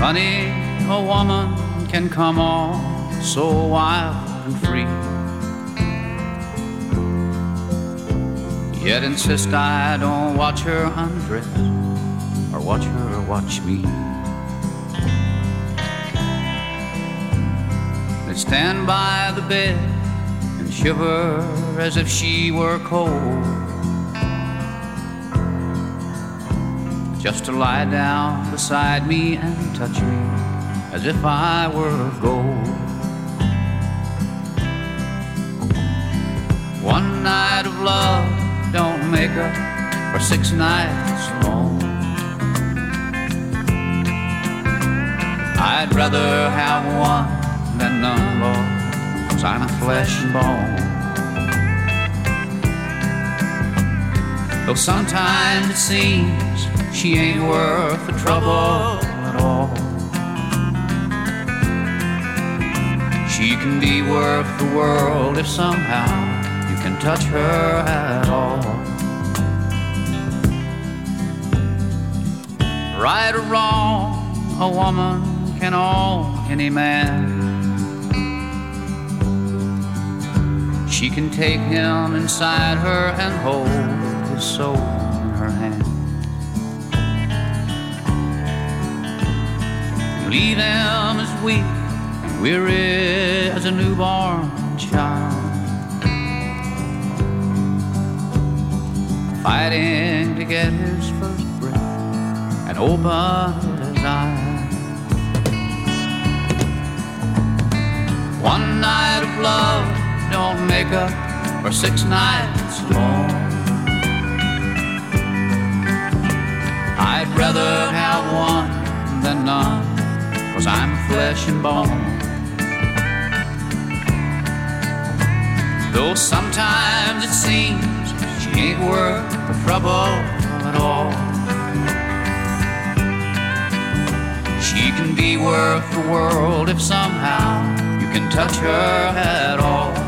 Funny, a woman can come on so wild and free, yet insist I don't watch her undress or watch her watch me. They'd stand by the bed and shiver as if she were cold, just to lie down beside me and touch me as if I were gold. One night of love don't make up for 6 nights long. I'd rather have one than none, Lord, 'cause I'm a flesh and bone. Though sometimes it seems she ain't worth the trouble at all, she can be worth the world if somehow you can touch her at all. Right or wrong, a woman can own any man. She can take him inside her and hold his soul in her hand, leave him as weak and weary as a newborn child, fighting to get his first breath and open his eyes. One night of love don't make up for 6 nights long. I'd rather have one than none, 'cause I'm flesh and bone. Though sometimes it seems she ain't worth the trouble at all, she can be worth the world if somehow you can touch her at all.